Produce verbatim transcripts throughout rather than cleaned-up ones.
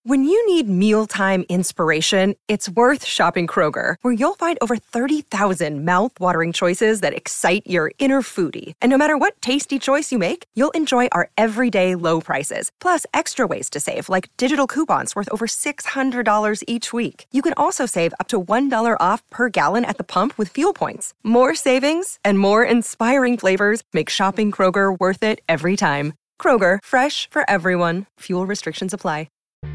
When you need mealtime inspiration, it's worth shopping Kroger, where you'll find over thirty thousand mouth-watering choices that excite your inner foodie. And no matter what tasty choice you make, you'll enjoy our everyday low prices, plus extra ways to save, like digital coupons worth over six hundred dollars each week. You can also save up to one dollar off per gallon at the pump with fuel points. More savings and more inspiring flavors make shopping Kroger worth it every time. Kroger, fresh for everyone. Fuel restrictions apply.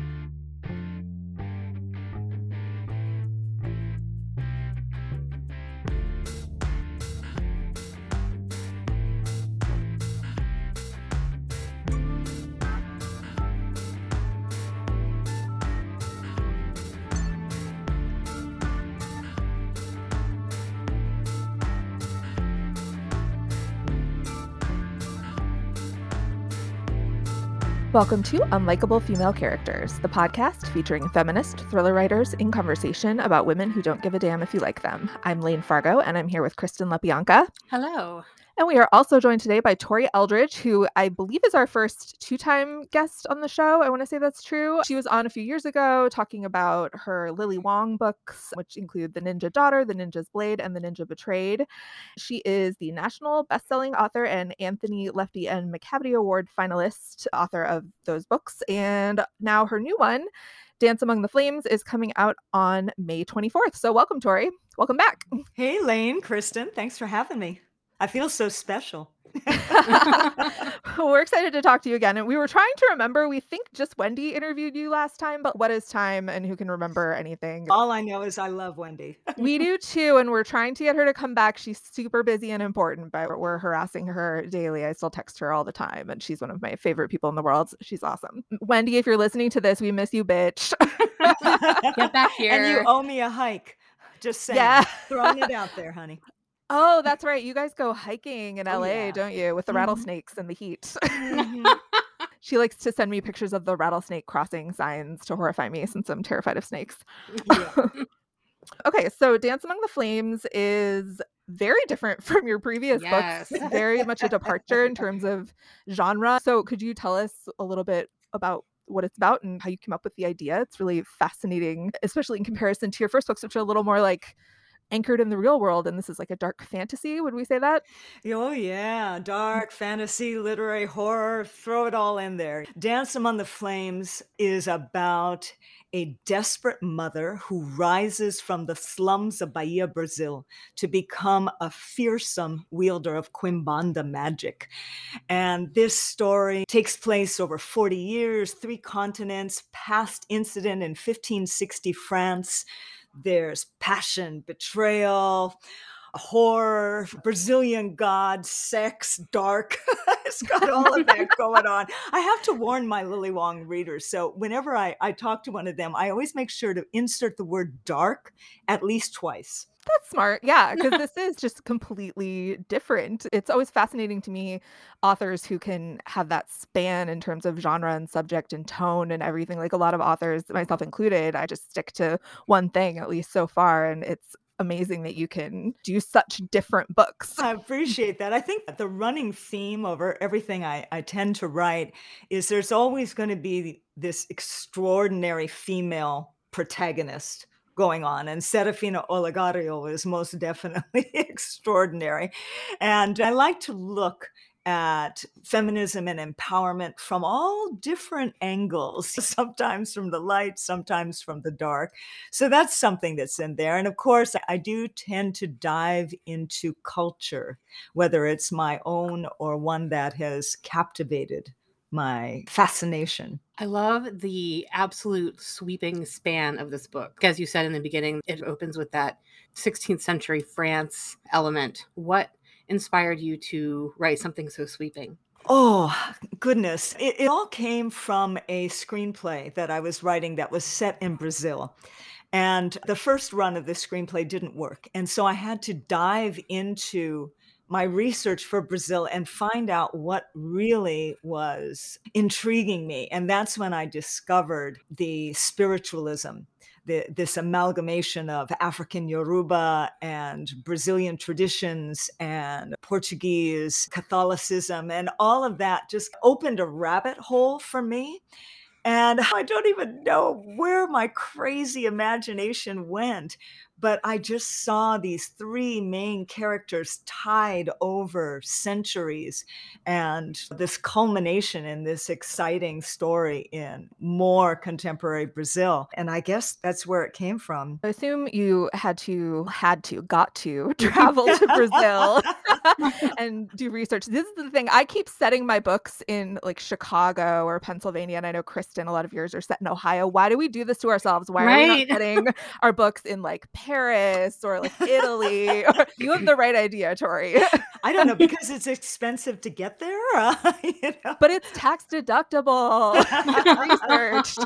Welcome to Unlikable Female Characters, the podcast featuring feminist thriller writers in conversation about women who don't give a damn if you like them. I'm Lane Fargo, and I'm here with Kristen LaBianca. Hello. And we are also joined today by Tori Eldridge, who I believe is our first two-time guest on the show. I want to say that's true. She was on a few years ago talking about her Lily Wong books, which include The Ninja Daughter, The Ninja's Blade, and The Ninja Betrayed. She is the national best-selling author and Anthony Lefty and Macavity Award finalist author of those books. And now her new one, Dance Among the Flames, is coming out on May twenty-fourth. So welcome, Tori. Welcome back. Hey, Lane, Kristen. Thanks for having me. I feel so special. We're excited to talk to you again. And we were trying to remember, we think just Wendy interviewed you last time, but what is time and who can remember anything? All I know is I love Wendy. We do too. And we're trying to get her to come back. She's super busy and important, but we're harassing her daily. I still text her all the time. And she's one of my favorite people in the world. She's awesome. Wendy, if you're listening to this, we miss you, bitch. Get back here. And you owe me a hike. Just saying. Yeah. Throwing it out there, honey. Oh, that's right. You guys go hiking in Oh, L A, yeah. don't you? With the Mhm. rattlesnakes and the heat. Mhm. She likes to send me pictures of the rattlesnake crossing signs to horrify me since I'm terrified of snakes. Yeah. Okay, so Dance Among the Flames is very different from your previous Yes. books. Very much a departure in terms of genre. So could you tell us a little bit about what it's about and how you came up with the idea? It's really fascinating, especially in comparison to your first books, which are a little more like anchored in the real world, and this is like a dark fantasy. Would we say that? Oh, yeah. Dark fantasy, literary horror, throw it all in there. Dance Among the Flames is about a desperate mother who rises from the slums of Bahia, Brazil, to become a fearsome wielder of Quimbanda magic. And this story takes place over forty years, three continents, past incident in fifteen sixty France. There's passion, betrayal, horror, Brazilian gods, sex, dark. It's got all of that going on. I have to warn my Lily Wong readers. So whenever I, I talk to one of them, I always make sure to insert the word dark at least twice. That's smart. Yeah, because this is just completely different. It's always fascinating to me, authors who can have that span in terms of genre and subject and tone and everything. Like a lot of authors, myself included, I just stick to one thing, at least so far. And it's amazing that you can do such different books. I appreciate that. I think that the running theme over everything I, I tend to write is there's always going to be this extraordinary female protagonist going on. And Serafina Olegario is most definitely extraordinary. And I like to look at feminism and empowerment from all different angles, sometimes from the light, sometimes from the dark. So that's something that's in there. And of course, I do tend to dive into culture, whether it's my own or one that has captivated my fascination. I love the absolute sweeping span of this book. As you said in the beginning, it opens with that sixteenth century France element. What inspired you to write something so sweeping? Oh, goodness. It, it all came from a screenplay that I was writing that was set in Brazil. And the first run of the screenplay didn't work. And so I had to dive into my research for Brazil and find out what really was intriguing me. And that's when I discovered the spiritualism, the, this amalgamation of African Yoruba and Brazilian traditions and Portuguese Catholicism, and all of that just opened a rabbit hole for me. And I don't even know where my crazy imagination went, but I just saw these three main characters tied over centuries and this culmination in this exciting story in more contemporary Brazil. And I guess that's where it came from. I assume you had to, had to, got to travel to Brazil and do research. This is the thing. I keep setting my books in like Chicago or Pennsylvania. And I know, Kristen, a lot of yours are set in Ohio. Why do we do this to ourselves? Why are we Right. not setting our books in like Paris or like Italy? You have the right idea, Tori. I don't know, because it's expensive to get there. Uh, you know? But it's tax deductible. Researched.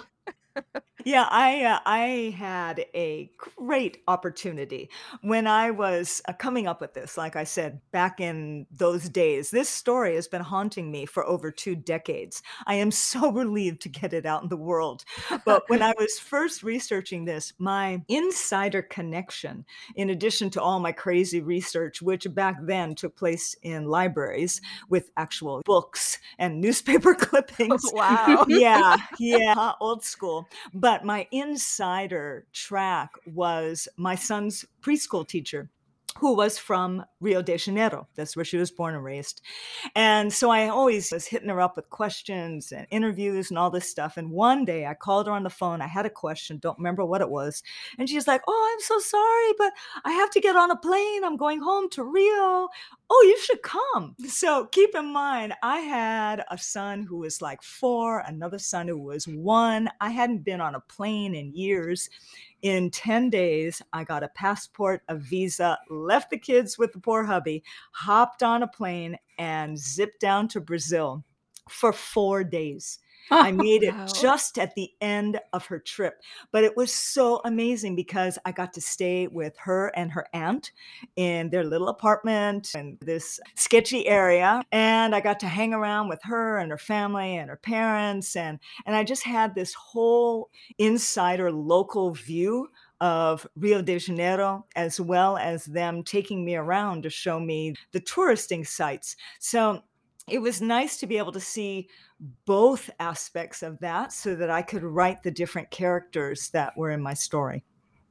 Yeah, I uh, I had a great opportunity when I was uh, coming up with this. Like I said, back in those days, this story has been haunting me for over two decades. I am so relieved to get it out in the world. But when I was first researching this, my insider connection, in addition to all my crazy research, which back then took place in libraries with actual books and newspaper clippings. Wow. Yeah, yeah, old school. But my insider track was my son's preschool teacher, who was from Rio de Janeiro. That's where she was born and raised. And so I always was hitting her up with questions and interviews and all this stuff. And one day I called her on the phone. I had a question, don't remember what it was. And she's like, "Oh, I'm so sorry, but I have to get on a plane. I'm going home to Rio. Oh, you should come." So keep in mind, I had a son who was like four, another son who was one. I hadn't been on a plane in years. In ten days, I got a passport, a visa, left the kids with the poor hubby, hopped on a plane, and zipped down to Brazil for four days. I made it Wow. just at the end of her trip. But it was so amazing because I got to stay with her and her aunt in their little apartment in this sketchy area. And I got to hang around with her and her family and her parents. And, and I just had this whole insider local view of Rio de Janeiro, as well as them taking me around to show me the touristing sites. So it was nice to be able to see both aspects of that so that I could write the different characters that were in my story.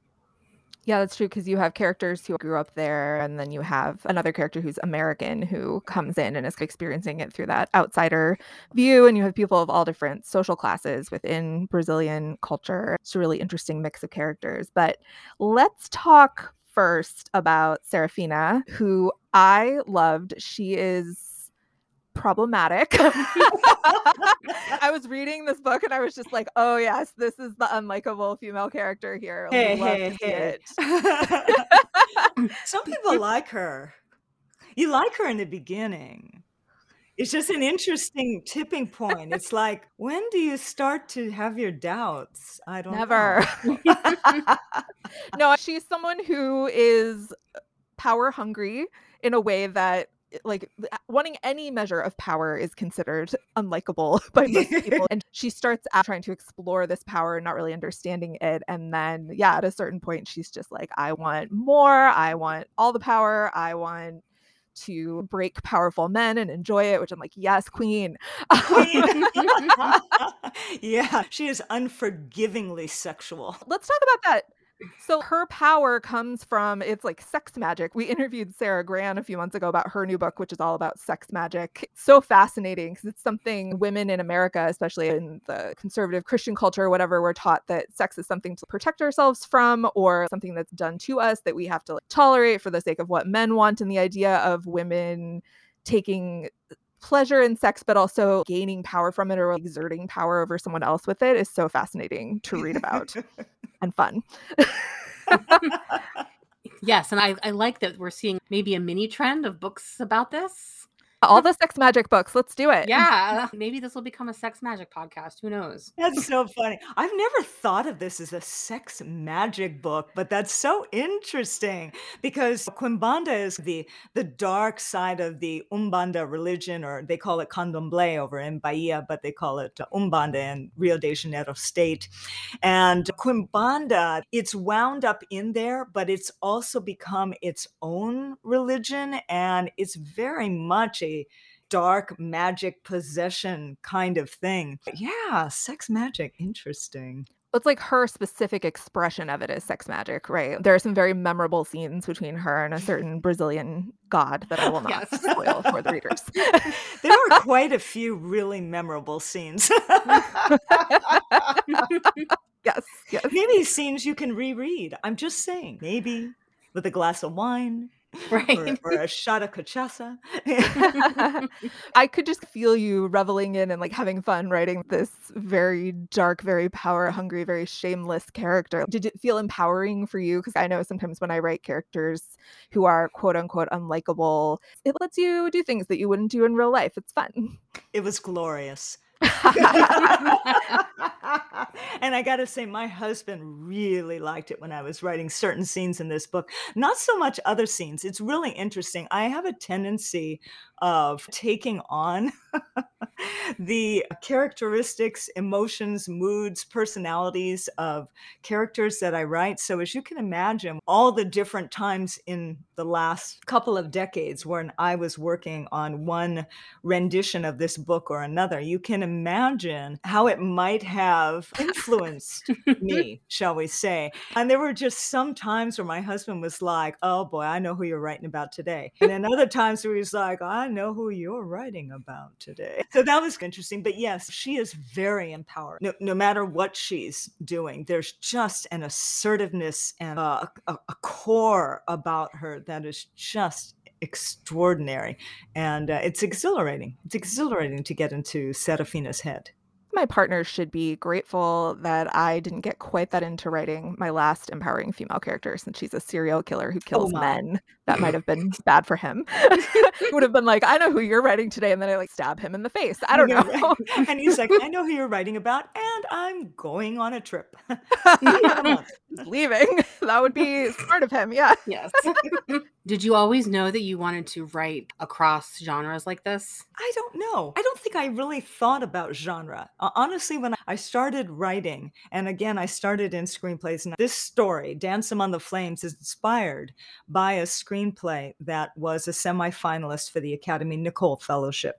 Yeah, that's true, because you have characters who grew up there, and then you have another character who's American who comes in and is experiencing it through that outsider view, and you have people of all different social classes within Brazilian culture. It's a really interesting mix of characters. But let's talk first about Serafina, who I loved. She is problematic. I was reading this book and I was just like, oh yes, this is the unlikable female character here. Hey, Love hey, to see hey. it. Some people like her. You like her in the beginning. It's just an interesting tipping point. It's like, when do you start to have your doubts? I don't Never. know. No, she's someone who is power hungry in a way that, like, wanting any measure of power is considered unlikable by most people. And she starts out trying to explore this power, not really understanding it. And then, yeah, at a certain point, she's just like, I want more. I want all the power. I want to break powerful men and enjoy it, which I'm like, yes, queen. Queen. Yeah, she is unforgivingly sexual. Let's talk about that. So her power comes from, it's like sex magic. We interviewed Sarah Gran a few months ago about her new book, which is all about sex magic. It's so fascinating because it's something women in America, especially in the conservative Christian culture or whatever, we're taught that sex is something to protect ourselves from, or something that's done to us that we have to like, tolerate for the sake of what men want. And the idea of women taking pleasure in sex, but also gaining power from it or exerting power over someone else with it is so fascinating to read about. And fun. Yes, and I, I like that we're seeing maybe a mini trend of books about this. All the sex magic books. Let's do it. Yeah, maybe this will become a sex magic podcast. Who knows? That's so funny. I've never thought of this as a sex magic book, but that's so interesting because Quimbanda is the the dark side of the Umbanda religion, or they call it Candomblé over in Bahia, but they call it Umbanda in Rio de Janeiro state. And Quimbanda, it's wound up in there, but it's also become its own religion, and it's very much a dark magic possession kind of thing. Yeah, sex magic. Interesting. It's like her specific expression of it is sex magic, right? There are some very memorable scenes between her and a certain Brazilian god that I will not Yes. spoil for the readers. There are quite a few really memorable scenes. Yes, yes. Maybe scenes you can reread. I'm just saying, maybe with a glass of wine or, Right. or a shot of cachaça. I could just feel you reveling in and like having fun writing this very dark, very power hungry, very shameless character. Did it feel empowering for you? Because I know sometimes when I write characters who are quote unquote unlikable, it lets you do things that you wouldn't do in real life. It's fun. It was glorious. And I got to say, my husband really liked it when I was writing certain scenes in this book. Not so much other scenes. It's really interesting. I have a tendency of taking on the characteristics, emotions, moods, personalities of characters that I write. So as you can imagine, all the different times in the last couple of decades when I was working on one rendition of this book or another, you can imagine how it might have influenced me, shall we say. And there were just some times where my husband was like, oh boy, I know who you're writing about today. And then other times where he's like, I know who you're writing about today. So that was interesting. But yes, she is very empowered. No, no matter what she's doing, there's just an assertiveness and a, a, a core about her that is just extraordinary. And uh, it's exhilarating. It's exhilarating to get into Serafina's head. My partner should be grateful that I didn't get quite that into writing my last empowering female character, since she's a serial killer who kills my. men. That might have been bad for him. It would have been like, I know who you're writing today, and then I like stab him in the face. I don't Yeah, know. right. And he's like, I know who you're writing about, and I'm going on a trip. See you in a month. Leaving. That would be smart of him. Yeah. Yes. Did you always know that you wanted to write across genres like this? I don't know. I don't think I really thought about genre. Uh, honestly, when I started writing, and again, I started in screenplays, and this story, Dance Among the Flames, is inspired by a screenplay that was a semifinalist for the Academy Nicole Fellowship.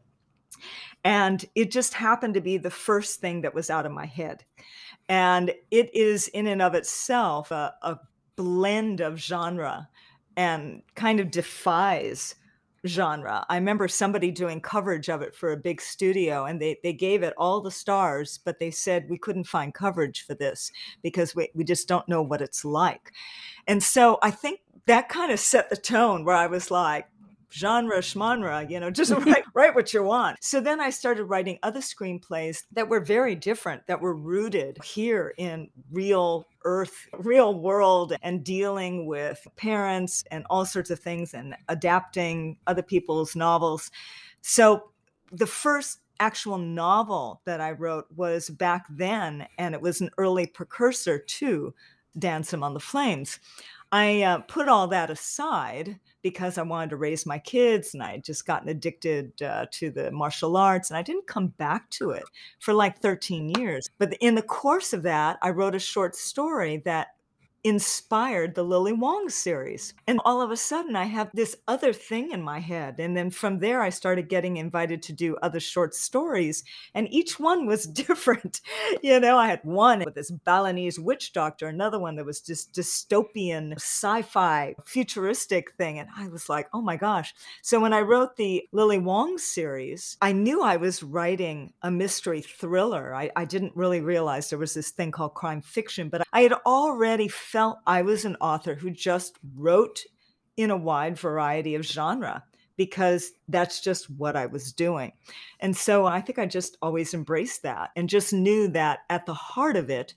And it just happened to be the first thing that was out of my head. And it is in and of itself a, a blend of genre and kind of defies genre. I remember somebody doing coverage of it for a big studio, and they, they gave it all the stars, but they said we couldn't find coverage for this because we, we just don't know what it's like. And so I think that kind of set the tone where I was like, genre schmonra, you know, just write, write what you want. So then I started writing other screenplays that were very different, that were rooted here in real earth, real world, and dealing with parents and all sorts of things and adapting other people's novels. So the first actual novel that I wrote was back then, and it was an early precursor to Dance Among the Flames. I uh, put all that aside because I wanted to raise my kids, and I had just gotten addicted uh, to the martial arts, and I didn't come back to it for like thirteen years. But in the course of that, I wrote a short story that inspired the Lily Wong series. And all of a sudden I have this other thing in my head. And then from there, I started getting invited to do other short stories. And each one was different. You know, I had one with this Balinese witch doctor, another one that was just dystopian, sci-fi, futuristic thing. And I was like, oh my gosh. So when I wrote the Lily Wong series, I knew I was writing a mystery thriller. I, I didn't really realize there was this thing called crime fiction, but I had already felt I was an author who just wrote in a wide variety of genre because that's just what I was doing. And so I think I just always embraced that and just knew that at the heart of it,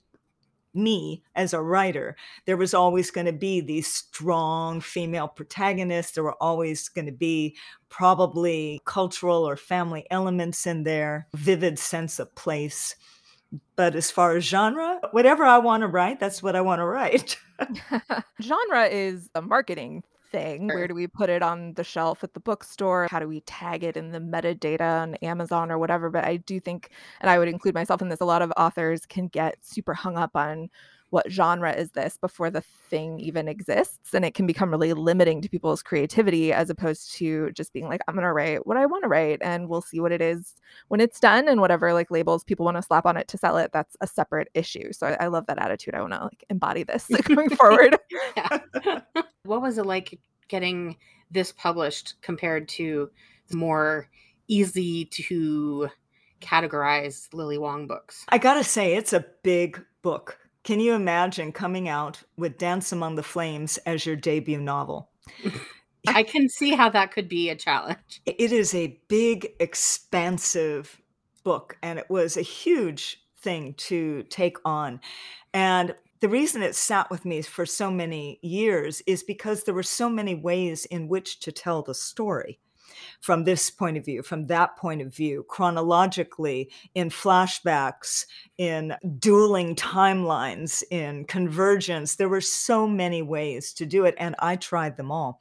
me as a writer, there was always going to be these strong female protagonists. There were always going to be probably cultural or family elements in there, vivid sense of place. But as far as genre, whatever I want to write, that's what I want to write. Genre is a marketing thing? Sure. Where do we put it on the shelf at the bookstore? How do we tag it in the metadata on Amazon or whatever? But I do think, and I would include myself in this, a lot of authors can get super hung up on what genre is this before the thing even exists. And it can become really limiting to people's creativity as opposed to just being like, I'm going to write what I want to write and we'll see what it is when it's done, and whatever like labels people want to slap on it to sell it, that's a separate issue. So I, I love that attitude. I want to like embody this going forward. Yeah. What was it like getting this published compared to more easy to categorize Lily Wong books? I gotta say, it's a big book. Can you imagine coming out with Dance Among the Flames as your debut novel? I can see how that could be a challenge. It is a big, expansive book, and it was a huge thing to take on. And the reason it sat with me for so many years is because there were so many ways in which to tell the story. From this point of view, from that point of view, chronologically, in flashbacks, in dueling timelines, in convergence. There were so many ways to do it, and I tried them all.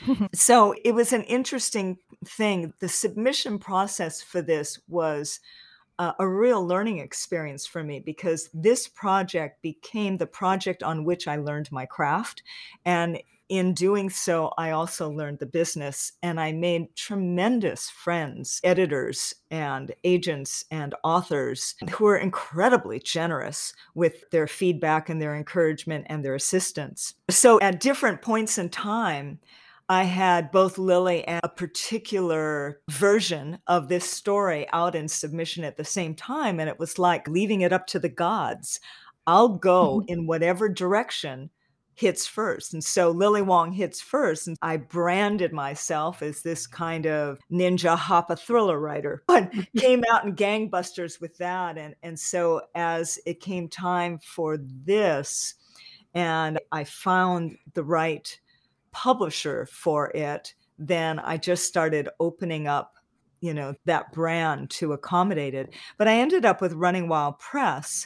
So it was an interesting thing. The submission process for this was uh, a real learning experience for me, because this project became the project on which I learned my craft. And in doing so, I also learned the business, and I made tremendous friends, editors and agents and authors who were incredibly generous with their feedback and their encouragement and their assistance. So at different points in time, I had both Lily and a particular version of this story out in submission at the same time, and it was like leaving it up to the gods. I'll go in whatever direction hits first. And so Lily Wong hits first, and I branded myself as this kind of ninja hoppa thriller writer, but came out in gangbusters with that. And, and so as it came time for this, and I found the right publisher for it, then I just started opening up, you know, that brand to accommodate it. But I ended up with Running Wild Press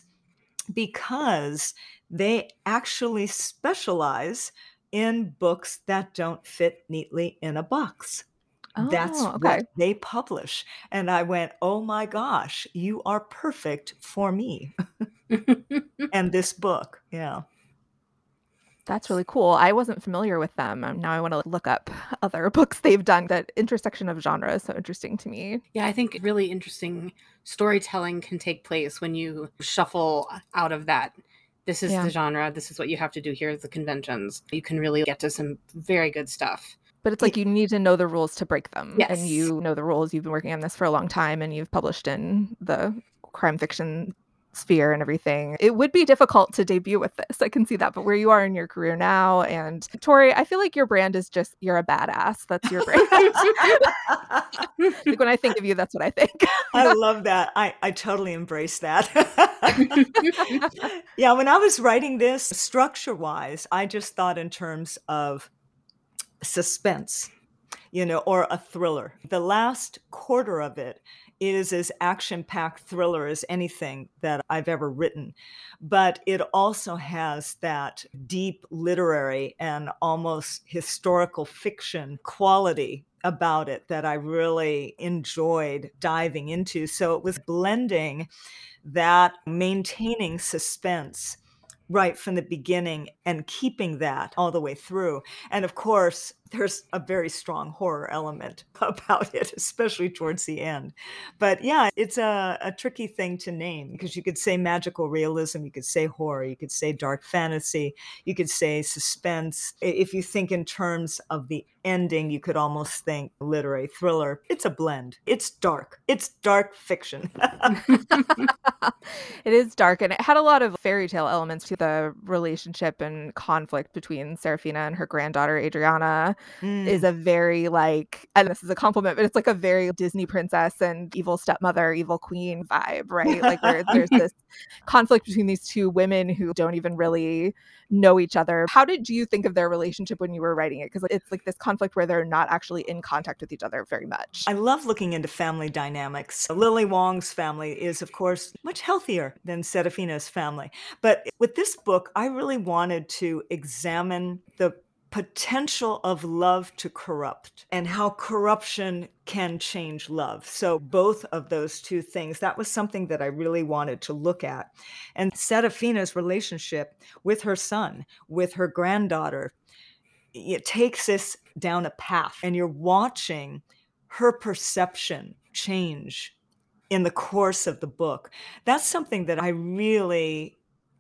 because they actually specialize in books that don't fit neatly in a box. That's Oh, okay. what they publish. And I went, oh my gosh, you are perfect for me and this book. Yeah. That's really cool. I wasn't familiar with them. Um, now I want to look up other books they've done. That intersection of genre is so interesting to me. Yeah, I think really interesting storytelling can take place when you shuffle out of that. This is Yeah. the genre. This is what you have to do. Here's the conventions. You can really get to some very good stuff. But it's like you need to know the rules to break them. Yes. And you know the rules. You've been working on this for a long time, and you've published in the crime fiction sphere and everything. It would be difficult to debut with this. I can see that. But where you are in your career now, and Tori, I feel like your brand is just, you're a badass. That's your brand. Like when I think of you, that's what I think. I love that. I, I totally embrace that. Yeah, when I was writing this, structure-wise, I just thought in terms of suspense, you know, or a thriller. The last quarter of it is as action-packed thriller as anything that I've ever written. But it also has that deep literary and almost historical fiction quality about it that I really enjoyed diving into. So it was blending that, maintaining suspense right from the beginning and keeping that all the way through. And of course, there's a very strong horror element about it, especially towards the end. But yeah, it's a, a tricky thing to name, because you could say magical realism, you could say horror, you could say dark fantasy, you could say suspense. If you think in terms of the ending, you could almost think literary thriller. It's a blend. It's dark. It's dark fiction. It is dark, and it had a lot of fairy tale elements to the relationship and conflict between Serafina and her granddaughter Adriana. Mm. Is a very like, and this is a compliment, but it's like a very Disney princess and evil stepmother, evil queen vibe, right? Like where there's this conflict between these two women who don't even really know each other. How did you think of their relationship when you were writing it? Because it's like this conflict where they're not actually in contact with each other very much. I love looking into family dynamics. Lily Wong's family is, of course, much healthier than Serafina's family. But with this book, I really wanted to examine the potential of love to corrupt and how corruption can change love. So both of those two things, that was something that I really wanted to look at. And Serafina's relationship with her son, with her granddaughter, it takes us down a path, and you're watching her perception change in the course of the book. That's something that I really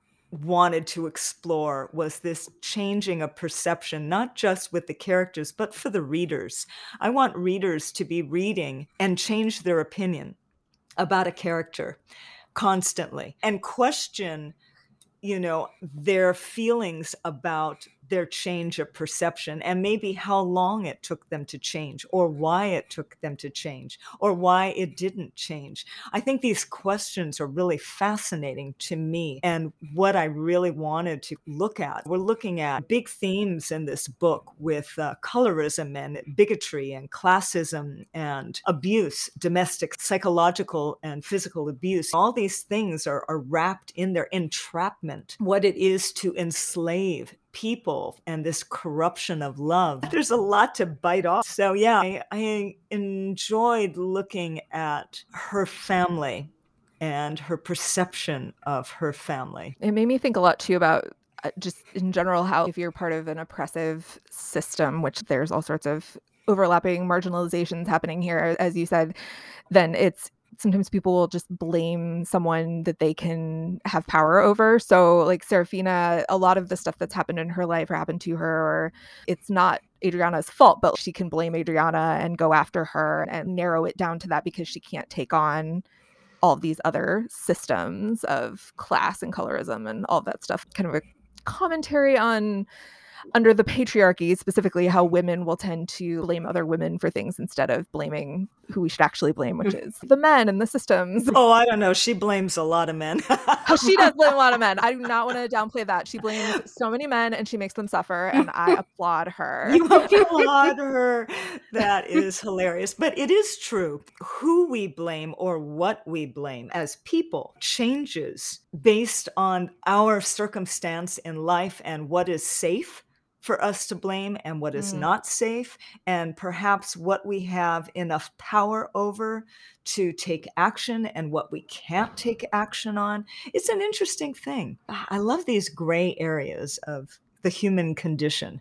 wanted to explore, was this changing of perception, not just with the characters, but for the readers. I want readers to be reading and change their opinion about a character constantly and question, you know, their feelings about their change of perception, and maybe how long it took them to change, or why it took them to change, or why it didn't change. I think these questions are really fascinating to me, and what I really wanted to look at. We're looking at big themes in this book with uh, colorism and bigotry and classism and abuse, domestic, psychological, and physical abuse. All these things are, are wrapped in their entrapment, what it is to enslave people and this corruption of love. There's a lot to bite off. So yeah, I, I enjoyed looking at her family and her perception of her family. It made me think a lot too about uh, just in general how if you're part of an oppressive system, which there's all sorts of overlapping marginalizations happening here, as you said, then it's sometimes people will just blame someone that they can have power over. So like Serafina, a lot of the stuff that's happened in her life or happened to her, or it's not Adriana's fault, but she can blame Adriana and go after her and narrow it down to that because she can't take on all these other systems of class and colorism and all that stuff. Kind of a commentary on under the patriarchy, specifically how women will tend to blame other women for things instead of blaming who we should actually blame, which is the men and the systems. Oh, I don't know. She blames a lot of men. Oh, she does blame a lot of men. I do not want to downplay that. She blames so many men and she makes them suffer, and I applaud her. You applaud her. That is hilarious. But it is true. Who we blame or what we blame as people changes based on our circumstance in life and what is safe for us to blame and what is mm. not safe, and perhaps what we have enough power over to take action and what we can't take action on. It's an interesting thing. I love these gray areas of the human condition.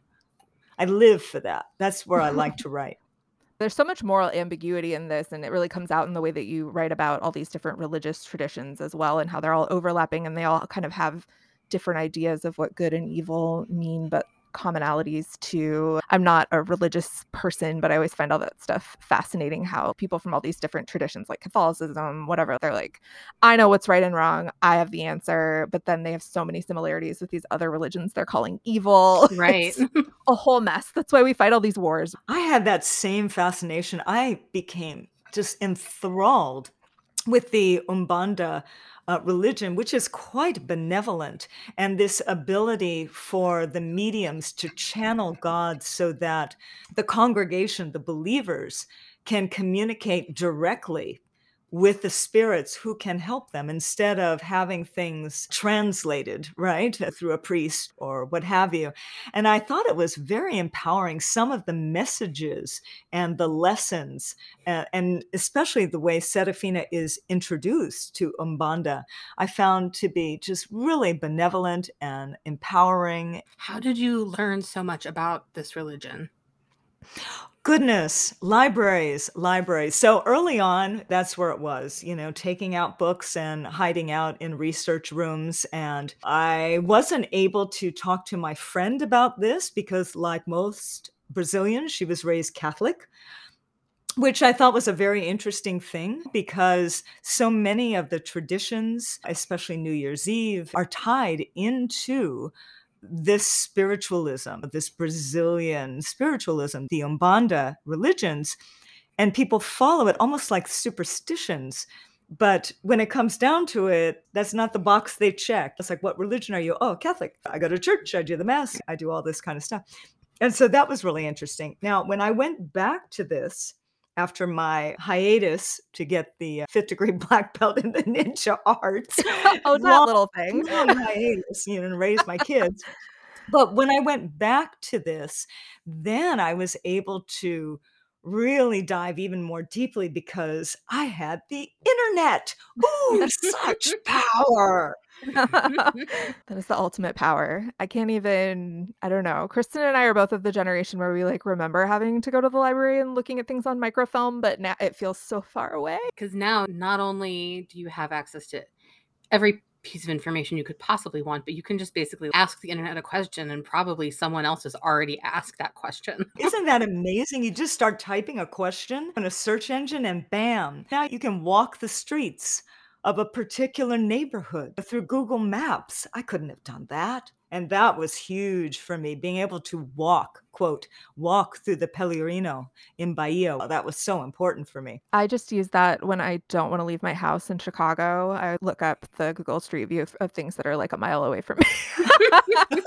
I live for that. That's where I like to write. There's so much moral ambiguity in this, and it really comes out in the way that you write about all these different religious traditions as well, and how they're all overlapping and they all kind of have different ideas of what good and evil mean, but commonalities too. I'm not a religious person, but I always find all that stuff fascinating, how people from all these different traditions like Catholicism, whatever, they're like, I know what's right and wrong, I have the answer, but then they have so many similarities with these other religions they're calling evil. Right. It's a whole mess. That's why we fight all these wars. I had that same fascination. I became just enthralled with the Umbanda uh, religion, which is quite benevolent, and this ability for the mediums to channel God so that the congregation, the believers, can communicate directly with the spirits who can help them instead of having things translated, right, through a priest or what have you. And I thought it was very empowering, some of the messages and the lessons, uh, and especially the way Serafina is introduced to Umbanda, I found to be just really benevolent and empowering. How did you learn so much about this religion? Goodness, libraries, libraries. So early on, that's where it was, you know, taking out books and hiding out in research rooms. And I wasn't able to talk to my friend about this because, like most Brazilians, she was raised Catholic, which I thought was a very interesting thing because so many of the traditions, especially New Year's Eve, are tied into this spiritualism, this Brazilian spiritualism, the Umbanda religions, and people follow it almost like superstitions. But when it comes down to it, that's not the box they check. It's like, what religion are you? Oh, Catholic. I go to church. I do the mass. I do all this kind of stuff. And so that was really interesting. Now, when I went back to this after my hiatus to get the fifth degree black belt in the ninja arts. Oh, that little thing. Long hiatus, you know, and raise my kids. But when I went back to this, then I was able to really dive even more deeply because I had the internet. Ooh, such power. That is the ultimate power. I can't even, I don't know. Kristen and I are both of the generation where we like remember having to go to the library and looking at things on microfilm, but now it feels so far away. Because now not only do you have access to every piece of information you could possibly want, but you can just basically ask the internet a question and probably someone else has already asked that question. Isn't that amazing? You just start typing a question in a search engine and bam, now you can walk the streets of a particular neighborhood through Google Maps. I couldn't have done that. And that was huge for me, being able to walk, quote, walk through the Pellegrino in Bahia. That was so important for me. I just use that when I don't want to leave my house in Chicago. I look up the Google Street View of, of things that are like a mile away from me.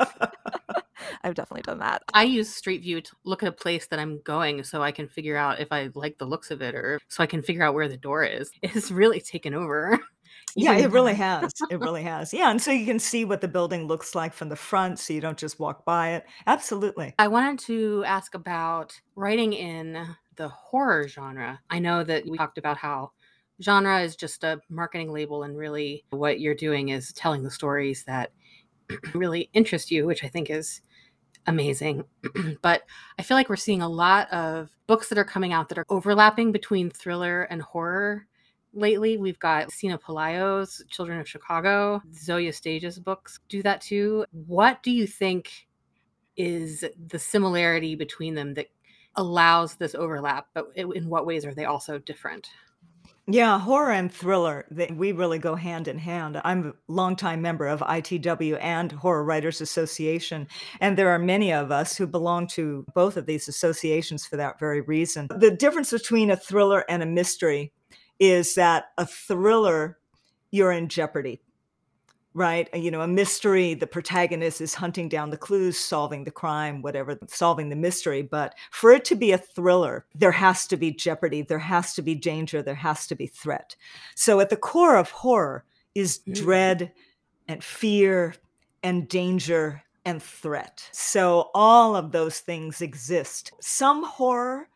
I've definitely done that. I use Street View to look at a place that I'm going so I can figure out if I like the looks of it or so I can figure out where the door is. It's really taken over. Yeah, it really has. It really has. Yeah, and so you can see what the building looks like from the front so you don't just walk by it. Absolutely. I wanted to ask about writing in the horror genre. I know that we talked about how genre is just a marketing label and really what you're doing is telling the stories that really interest you, which I think is amazing. But I feel like we're seeing a lot of books that are coming out that are overlapping between thriller and horror. Lately, we've got Sina Pelayo's Children of Chicago, Zoya Stage's books do that too. What do you think is the similarity between them that allows this overlap, but in what ways are they also different? Yeah, horror and thriller, they, we really go hand in hand. I'm a longtime member of I T W and Horror Writers Association, and there are many of us who belong to both of these associations for that very reason. The difference between a thriller and a mystery is that a thriller, you're in jeopardy, right? You know, a mystery, the protagonist is hunting down the clues, solving the crime, whatever, solving the mystery. But for it to be a thriller, there has to be jeopardy, there has to be danger, there has to be threat. So at the core of horror is Mm. dread and fear and danger and threat. So all of those things exist. Some horror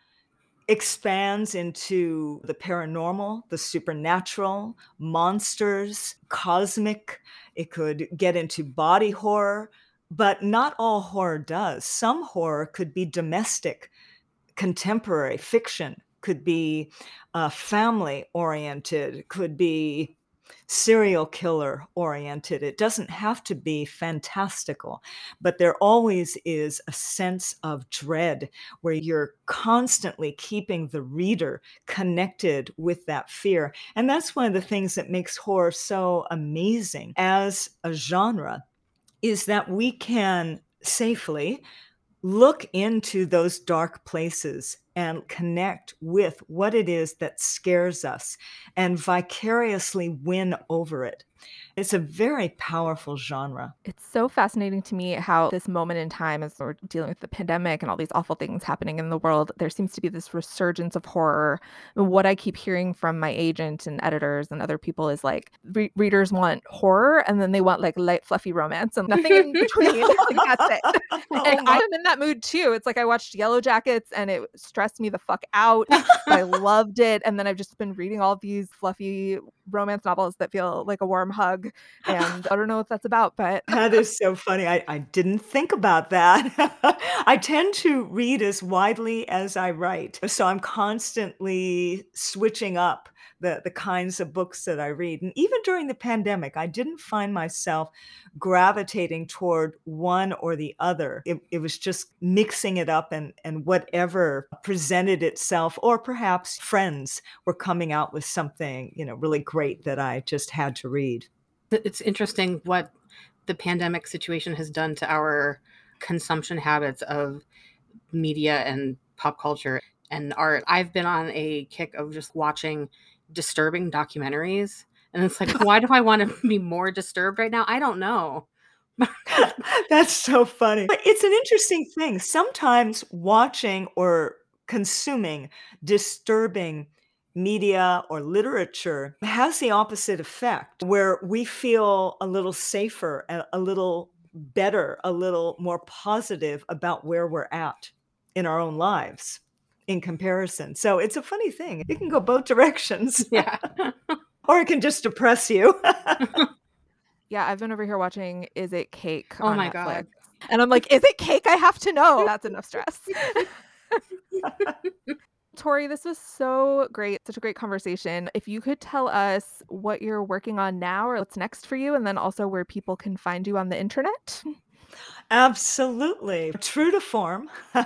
expands into the paranormal, the supernatural, monsters, cosmic. It could get into body horror, but not all horror does. Some horror could be domestic, contemporary fiction, could be uh, family oriented, could be serial killer oriented. It doesn't have to be fantastical, but there always is a sense of dread where you're constantly keeping the reader connected with that fear. And that's one of the things that makes horror so amazing as a genre, is that we can safely look into those dark places and connect with what it is that scares us and vicariously win over it. It's a very powerful genre. It's so fascinating to me how this moment in time, as we're dealing with the pandemic and all these awful things happening in the world, there seems to be this resurgence of horror. And what I keep hearing from my agent and editors and other people is like re- readers want horror and then they want like light, fluffy romance and nothing in between. Like, that's it. Oh And my- I'm in that mood too. It's like I watched Yellow Jackets and it stressed me the fuck out. I loved it. And then I've just been reading all these fluffy romance novels that feel like a warm hug. And I don't know what that's about, but That is so funny. I, I didn't think about that. I tend to read as widely as I write. So I'm constantly switching up the, the kinds of books that I read. And even during the pandemic, I didn't find myself gravitating toward one or the other. It, it was just mixing it up and, and whatever presented itself, or perhaps friends were coming out with something, you know, really great that I just had to read. It's interesting what the pandemic situation has done to our consumption habits of media and pop culture and art. I've been on a kick of just watching disturbing documentaries. And it's like, why do I want to be more disturbed right now? I don't know. That's so funny. But it's an interesting thing. Sometimes watching or consuming disturbing media or literature has the opposite effect, where we feel a little safer and a little better, a little more positive about where we're at in our own lives in comparison. So it's a funny thing. It can go both directions. Yeah. Or it can just depress you. Yeah, I've been over here watching Is It Cake Oh on my Netflix. God. And I'm like, is it cake? I have to know. That's enough stress. Tori, this was so great. Such a great conversation. If you could tell us what you're working on now or what's next for you, and then also where people can find you on the internet. Absolutely. True to form,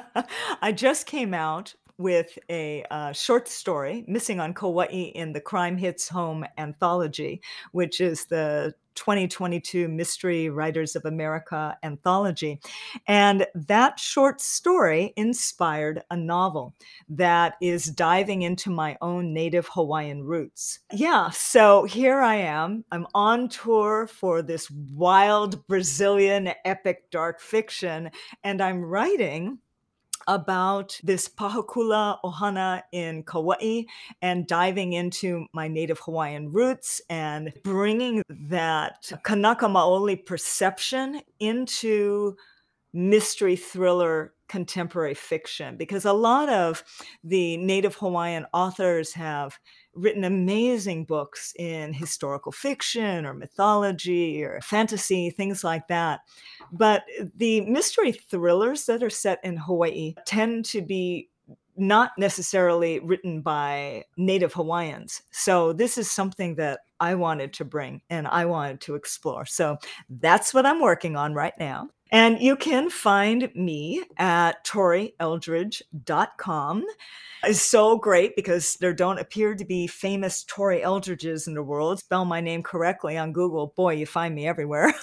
I just came out with a uh, short story, Missing on Kauai, in the Crime Hits Home anthology, which is the twenty twenty-two Mystery Writers of America anthology. And that short story inspired a novel that is diving into my own native Hawaiian roots. Yeah, so here I am. I'm on tour for this wild Brazilian epic dark fiction, and I'm writing about this Pahokula Ohana in Kauai and diving into my native Hawaiian roots and bringing that Kanaka Maoli perception into mystery thriller contemporary fiction, because a lot of the native Hawaiian authors have written amazing books in historical fiction or mythology or fantasy, things like that. But the mystery thrillers that are set in Hawaii tend to be not necessarily written by native Hawaiians. So this is something that I wanted to bring and I wanted to explore. So that's what I'm working on right now. And you can find me at tori eldridge dot com. It's so great because there don't appear to be famous Tori Eldridges in the world. Spell my name correctly on Google. Boy, you find me everywhere.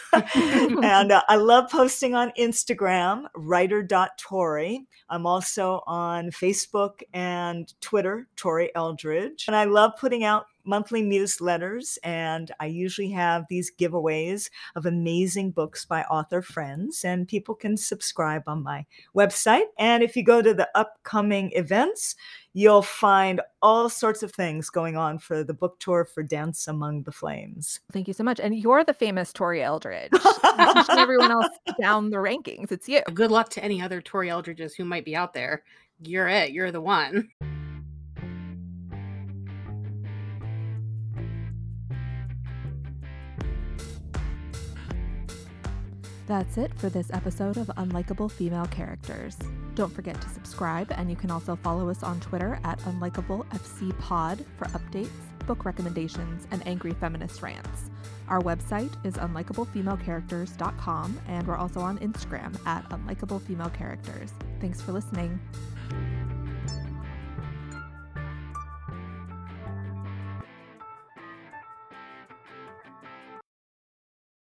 And uh, I love posting on Instagram, writer dot tori. I'm also on Facebook and Twitter, Tori Eldridge. And I love putting out monthly newsletters, and I usually have these giveaways of amazing books by author friends, and people can subscribe on my website. And if you go to the upcoming events, you'll find all sorts of things going on for the book tour for Dance Among the Flames. Thank you so much. And you're the famous Tori Eldridge. You're pushing everyone else down the rankings. It's you. Good luck to any other Tori Eldridges who might be out there. You're it. You're the one. That's it for this episode of Unlikable Female Characters. Don't forget to subscribe, and you can also follow us on Twitter at UnlikableFCPod for updates, book recommendations, and angry feminist rants. Our website is unlikable female characters dot com, and we're also on Instagram at unlikable female characters. Thanks for listening.